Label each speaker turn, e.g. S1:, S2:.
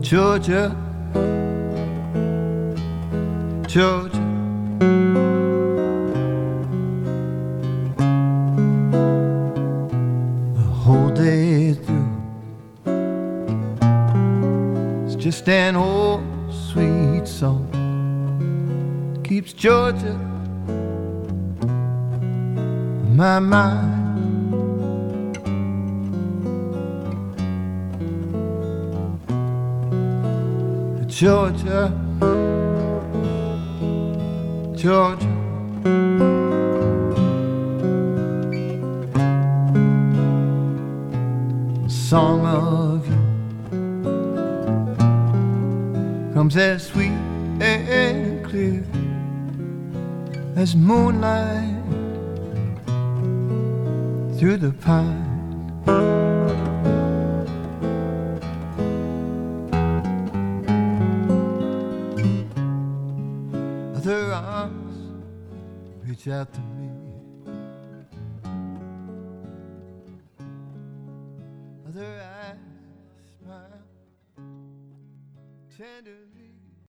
S1: Georgia, Georgia. The whole day through, it's just an old sweet song. Keeps Georgia on my mind. Georgia, Georgia. The song of you comes as sweet and clear as moonlight through the pine. Other arms reach out to me. Other eyes smile tenderly.